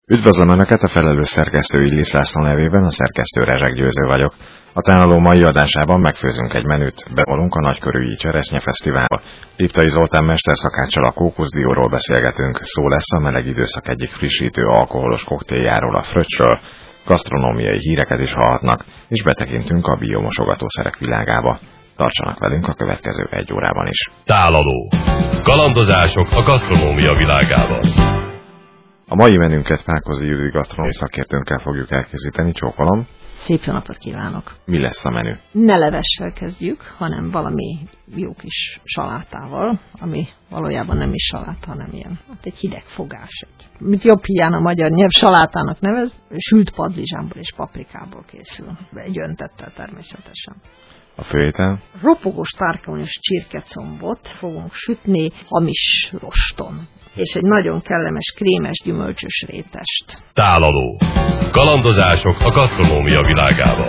Üdvözlöm Önöket, a felelős szerkesztő Illis László nevében, a szerkesztő Rezsek Győző vagyok. A Tánaló mai adásában megfőzünk egy menüt, bevolunk a Nagykörűi Cseresznye Fesztiválba. Liptai Zoltán mesterszakáccsal a kókuszdióról beszélgetünk, szó lesz a meleg időszak egyik frissítő alkoholos koktéljáról, a fröccsről, gasztronómiai híreket is hallhatnak, és betekintünk a biomosogatószerek világába. Tartsanak velünk a következő 1 órában is. Tálaló. Kalandozások a gasztronómia világában. A mai menünket Pákozi Judit gasztronómiai szakértőnkkel fogjuk elkészíteni, csókolom. Szép jó napot kívánok! Mi lesz a menü? Ne levessel kezdjük, hanem valami jó kis salátával, ami valójában nem is saláta, hanem ilyen, egy hideg fogás. Mit jobb hiány a magyar nyelv salátának nevez, sült padlizsánból és paprikából készül. Egy öntettel természetesen. A főétel? Ropogós tárkányos csirkecombot fogunk sütni hamis roston. És egy nagyon kellemes, krémes, gyümölcsös rétest. Tálaló. Kalandozások a gasztronómia világában.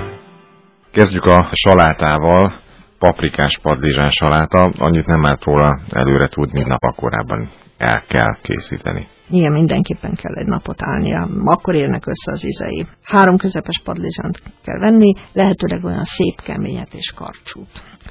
Kezdjük a salátával. Paprikás padlizsán saláta. Annyit nem árt róla előre tudni, nap korábban el kell készíteni. Igen, mindenképpen kell egy napot állnia, akkor érnek össze az ízei. 3 közepes padlizsánt kell venni, lehetőleg olyan szép keményet és karcsút.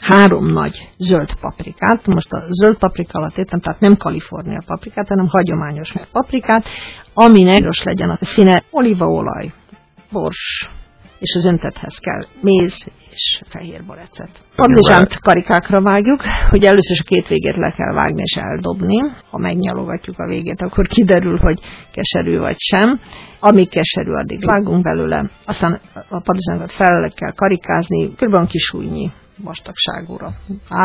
3 nagy zöld paprikát, most a zöld paprika alatt értem, tehát nem Kalifornia paprikát, hanem hagyományos paprikát, ami negros legyen a színe, olívaolaj, bors, és az öntethez kell méz és fehér borecet. Padlizsánt karikákra vágjuk, hogy először is a 2 végét le kell vágni és eldobni. Ha megnyalogatjuk a végét, akkor kiderül, hogy keserű vagy sem. Amíg keserű, addig vágunk belőle. Aztán a padlizsánokat fel kell karikázni, kb. Kisújnyi vastagságúra,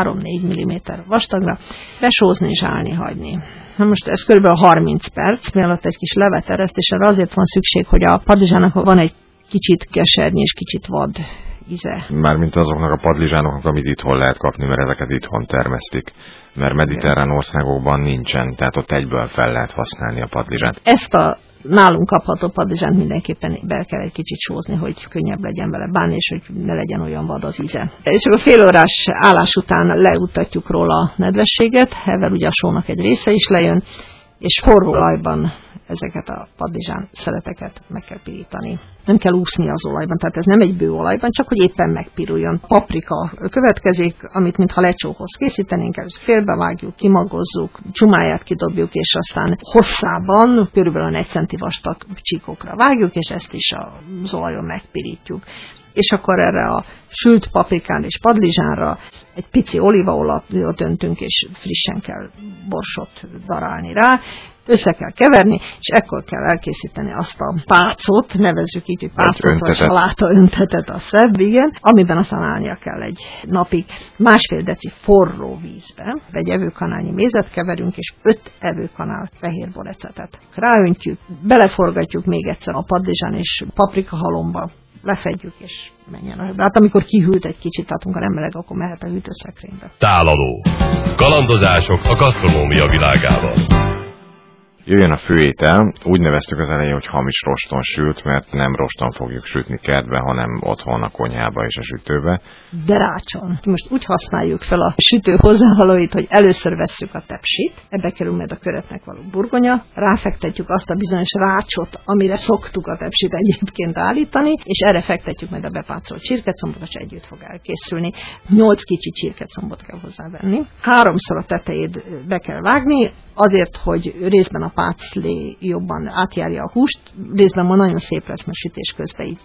3-4 mm vastagra, besózni és állni hagyni. Na most ez kb. 30 perc, mielőtt egy kis levet eresztésre azért van szükség, hogy a padlizsának van egy kicsit kesernyi és kicsit vad íze. Mármint azoknak a padlizsánoknak, amit itthon lehet kapni, mert ezeket itthon termesztik. Mert mediterrán országokban nincsen, tehát ott egyből fel lehet használni a padlizsánt. Ezt a nálunk kapható padlizsánt mindenképpen be kell egy kicsit sózni, hogy könnyebb legyen vele bánni, és hogy ne legyen olyan vad az íze. És a fél órás állás után leutatjuk róla a nedvességet, ezzel ugye a sónak egy része is lejön, és forró olajban ezeket a padlizsán szeleteket meg kell pirítani. Nem kell úszni az olajban, tehát ez nem egy bő olajban, csak hogy éppen megpiruljon. Paprika következik, amit mintha lecsóhoz készítenénk, először félbevágjuk, kimagozzuk, csumáját kidobjuk, és aztán hosszában, körülbelül 1 centi vastag csíkokra vágjuk, és ezt is az olajon megpirítjuk. És akkor erre a sült paprikán és padlizsánra egy pici olívaolajat öntünk, és frissen kell borsot darálni rá, össze kell keverni, és ekkor kell elkészíteni azt a pácot, nevezzük így, hogy pácot, vagy saláta öntetet, a szebb, igen, amiben aztán állnia kell egy napig. 1,5 deci forró vízbe, egy evőkanálnyi mézet keverünk, és 5 evőkanál fehér borecetet ráöntjük, beleforgatjuk még egyszer a padlizsán és paprika halomba, lefedjük és menjen. Hát amikor kihűlt egy kicsit, tehát amikor nem meleg, akkor mehet a hűtőszekrénybe. Tálaló. Kalandozások a gasztronómia világában. Jöjjön a főétel. Úgy neveztük az elején, hogy hamis roston sült, mert nem roston fogjuk sütni kertbe, hanem otthon a konyhába és a sütőbe. De rácson. Most úgy használjuk fel a sütő hozzávalóit, hogy először vesszük a tepsit, ebbe kerül majd a köretnek való burgonya, ráfektetjük azt a bizonyos rácsot, amire szoktuk a tepsit egyébként állítani, és erre fektetjük majd a bepácolt csirkecombot, és együtt fog elkészülni. 8 kicsi csirkecombot kell hozzávenni. 3-szor a tetejét be kell vágni, azért, hogy részben a páclé jobban átjárja a húst, részben ma nagyon szép lesz, mert sütés közben így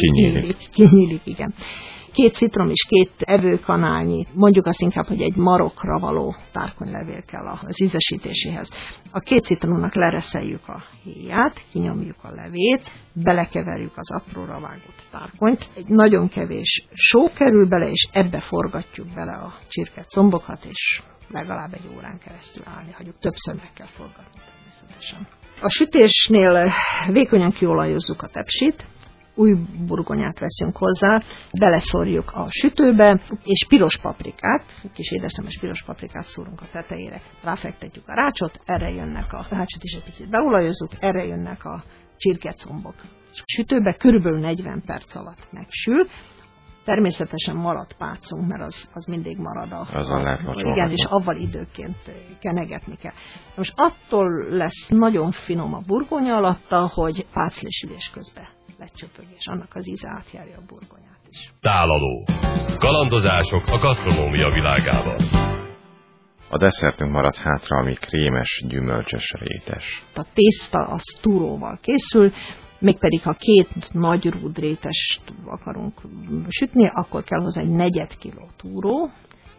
kinyílik, igen. 2 citrom és 2 evőkanálnyi, mondjuk azt inkább, hogy egy marokra való tárkonylevél kell az ízesítéséhez. A 2 citromnak lereszeljük a héját, kinyomjuk a levét, belekeverjük az apróra vágott tárkonyt. Egy nagyon kevés só kerül bele, és ebbe forgatjuk bele a csirkecombokat, és legalább 1 órán keresztül állni hagyjuk. Többször meg kell forgatni természetesen. A sütésnél vékonyan kiolajozzuk a tepsit, új burgonyát veszünk hozzá, beleszórjuk a sütőbe, és piros paprikát, kis édesnemes piros paprikát szórunk a tetejére. Ráfektetjük a rácsot, erre jönnek a rácsot is egy picit beolajozzuk, erre jönnek a csirkecombok. A sütőbe körülbelül 40 perc alatt megsül, Természetesen maradt pácunk, mert az mindig marad. Azzal lehet vacsolgatni. Igen, és avval időként kenegetni kell. Most attól lesz nagyon finom a burgonya alatta, hogy páclésülés közben lecsöpög, és annak az íze átjárja a burgonyát is. Tálaló. Kalandozások a gasztronómia világában. A desszertünk maradt hátra, ami krémes, gyümölcsös rétes. A tészta az túróval készül, mégpedig ha 2 nagy rúd rétest akarunk sütni, akkor kell hozzá egy 4 kiló túró,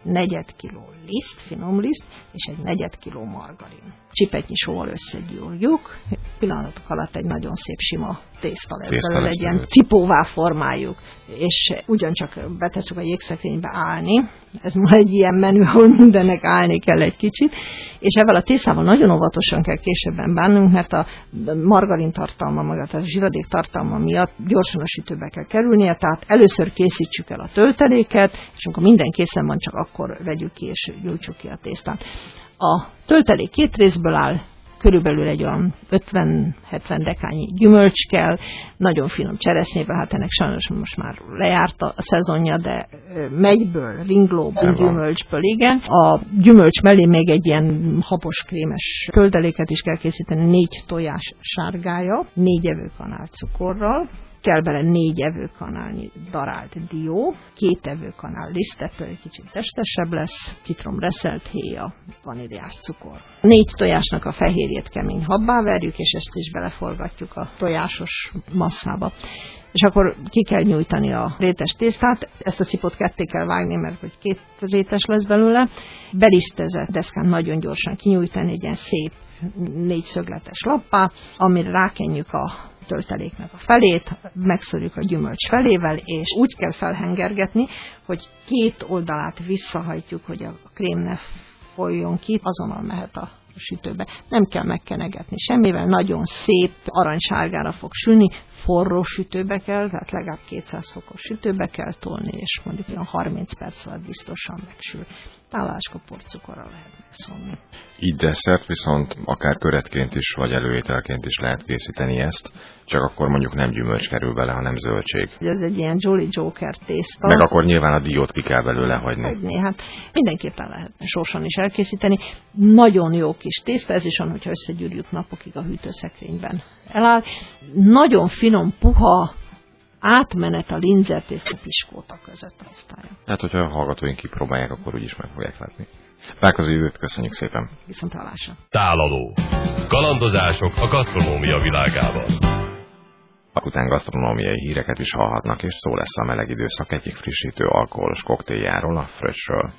4 kiló liszt, finom liszt, és egy 4 kiló margarin. Csipetnyi sóval összegyúrjuk, pillanatok alatt egy nagyon szép sima tészta lesz belőle, egy ilyen cipóvá formáljuk, és ugyancsak betesszük a jégszekrénybe állni. Ez ma egy ilyen menü, ahol mindennek állni kell egy kicsit, és ezzel a tésztával nagyon óvatosan kell későbben bánnunk, mert a margarin tartalma, magát a zsiradék tartalma miatt gyorsan a sütőbe kell kerülnie, tehát először készítsük el a tölteléket, és amikor minden készen van, csak akkor vegyük ki és gyújtsuk ki a tésztát. A töltelék 2 részből áll, körülbelül egy olyan 50-70 dekányi gyümölcs kell, nagyon finom cseresznyéből, hát ennek sajnos most már lejárt a szezonja, de megyből, ringlóból, gyümölcsből, igen. A gyümölcs mellé még egy ilyen habos krémes tölteléket is kell készíteni, 4 tojás sárgája, 4 evőkanál cukorral, kell bele 4 evőkanálnyi darált dió, 2 evőkanál lisztettől egy kicsit testesebb lesz, citrom reszelt héja, vaníliás cukor. 4 tojásnak a fehérjét kemény habbá verjük, és ezt is beleforgatjuk a tojásos masszába. És akkor ki kell nyújtani a rétes tésztát, ezt a cipót ketté kell vágni, mert hogy 2 rétes lesz belőle. Belisztezett deszkán nagyon gyorsan kinyújtani egy ilyen szép 4 szögletes lappá, amire rákenjük a tölteléknek a felét, megszorjuk a gyümölcs felével, és úgy kell felhengergetni, hogy 2 oldalát visszahajtjuk, hogy a krém ne folyjon ki, azonnal mehet a sütőbe. Nem kell megkenegetni semmivel, nagyon szép aranysárgára fog sülni, forró sütőbe kell, tehát legalább 200 fokos sütőbe kell tolni, és mondjuk olyan 30 perc alatt biztosan megsül. Táláskor porcukorra lehet megszólni. Így desszert viszont akár köretként is, vagy előételként is lehet készíteni ezt, csak akkor mondjuk nem gyümölcs kerül bele, hanem zöldség. Ez egy ilyen Jolly Joker tészta. Meg akkor nyilván a diót ki kell belőle hagyni. Hát mindenképpen lehetne sósan is elkészíteni. Nagyon jó kis tészta, ez is van, hogyha összegyűrjük napokig a hűtőszekrényben eláll. Nagyon finom, puha, átmenet a linzertészta piskóta között a osztálya. Hát, hogyha a hallgatóink kipróbálják, akkor úgyis meg fogják látni. Rákozó időt, köszönjük szépen! Viszontlátásra! Tálaló. Kalandozások a gasztronómia világában. Után gasztronómiai híreket is hallhatnak, és szó lesz a meleg időszak egyik frissítő alkoholos koktéljáról, a Fröccsről.